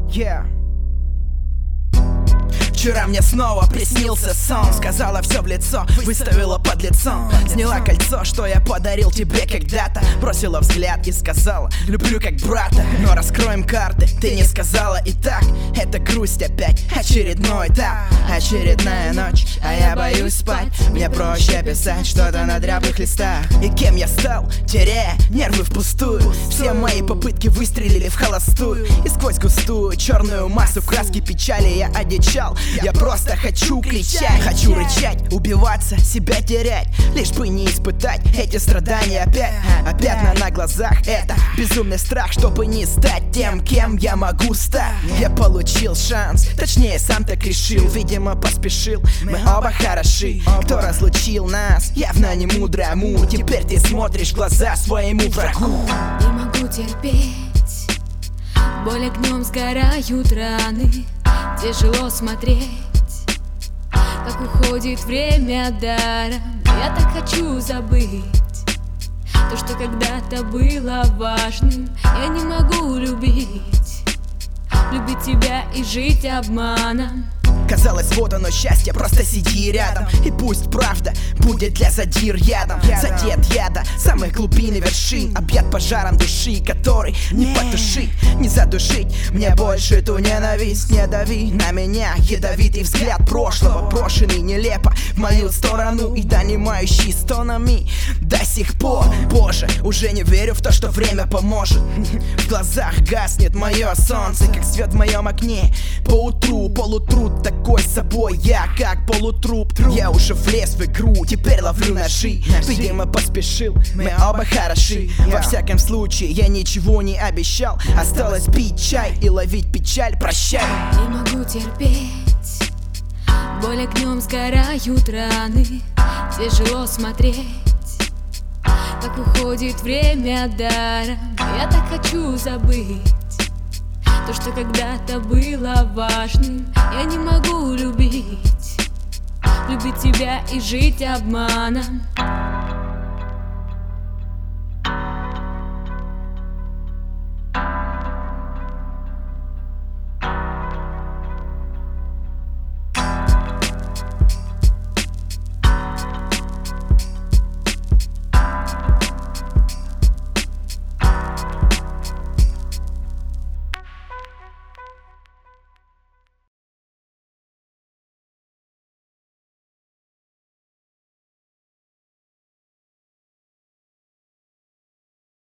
Yeah. Вчера мне снова приснился сон. Сказала все в лицо, выставила под лицом. Сняла кольцо, что я подарил тебе когда-то. Бросила взгляд и сказала: люблю как брата. Но раскроем карты, ты не сказала. И так, это грусть опять, очередной этап. Очередная ночь, а я боюсь спать. Мне проще писать что-то на дряблых листах. И кем я стал, теряя нервы впустую. Все мои попытки выстрелили в холостую. И сквозь густую черную массу краски печали я одичал. Я просто хочу кричать, хочу рычать, убиваться, себя терять, лишь бы не испытать эти страдания опять. А пятна на глазах — это безумный страх, чтобы не стать тем, кем я могу стать. Я получил шанс, точнее сам так решил, видимо поспешил. Мы оба хороши, кто разлучил нас, явно не мудрому. Теперь ты смотришь в глаза своему врагу. Не могу терпеть, боль огнем сгорают раны. Тяжело смотреть, как уходит время даром. Я так хочу забыть то, что когда-то было важным. Я не могу любить тебя и жить обманом. Казалось, вот оно счастье, просто сиди рядом. И пусть правда будет для задир ядом. Задет яда самых глубин и вершин, объят пожаром души, который не потушить, не задушить. Мне больше эту ненависть не дави на меня. Ядовитый взгляд прошлого, брошенный нелепо в мою сторону и донимающий стонами до сих пор. Боже, уже не верю в то, что время поможет. В глазах гаснет мое солнце, как свет в моем окне. Поутру полутруд такой собой я, как полутруп. Я уже влез в игру, теперь ловлю ножи. Видимо поспешил, мы оба хороши. Во всяком случае я ничего не обещал. Осталось пить чай и ловить печаль. Прощай. Не могу терпеть, боль огнем сгорают раны. Тяжело смотреть, как уходит время даром. Я так хочу забыть то, что когда-то было важным. Я не могу любить тебя и жить обманом.